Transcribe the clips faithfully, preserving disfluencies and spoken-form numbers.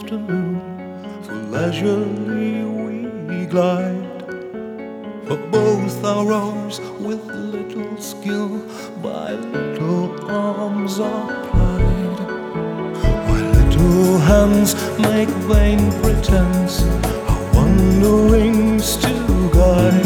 afternoon, for leisurely we glide. For both our rowers with little skill, by little arms are plied, while little hands make vain pretense, our wanderings to guide.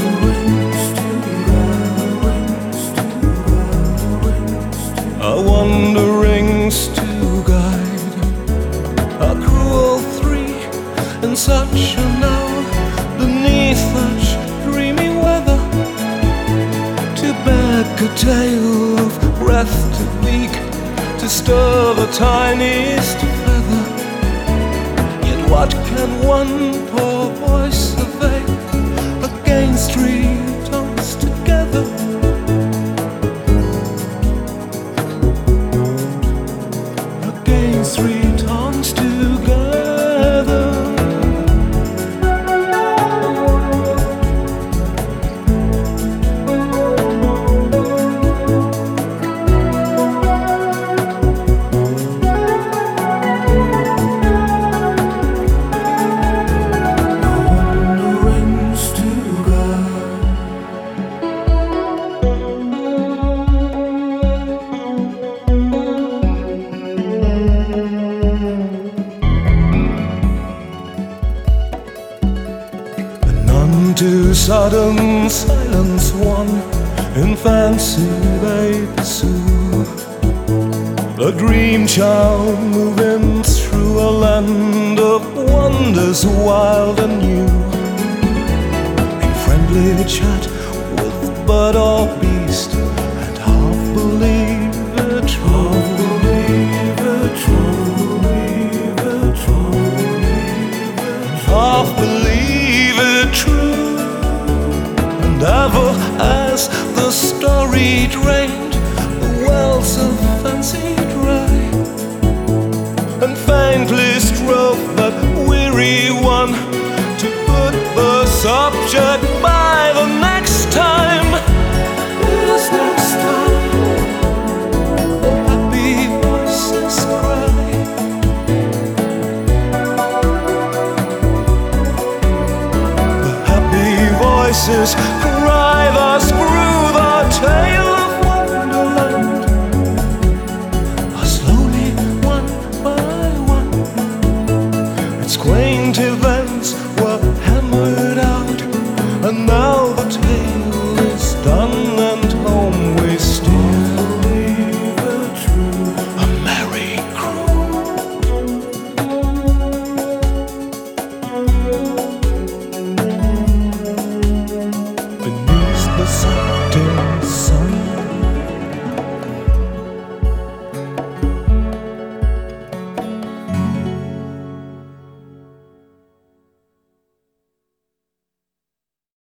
Our wanderings to guide, a cruel three in such an hour, beneath such dreamy weather, to beg a tale of breath to beak, to stir the tiniest feather. Yet what can one poor voice avail against three tongues together? Against three tongues together. To sudden silence one in fancy they pursue, a dream child moving through a land of wonders wild and new, in friendly chat with bird or beast, and half believe it true, half believe it true. Ever as the story drained the wells of fancy dry, and faintly strove that weary one to put the subject by the next time. This next time the happy voices cry. The happy voices cry thus through the tale of wonderland, are slowly one by one its quaint events were hammered out, and now the tale is done.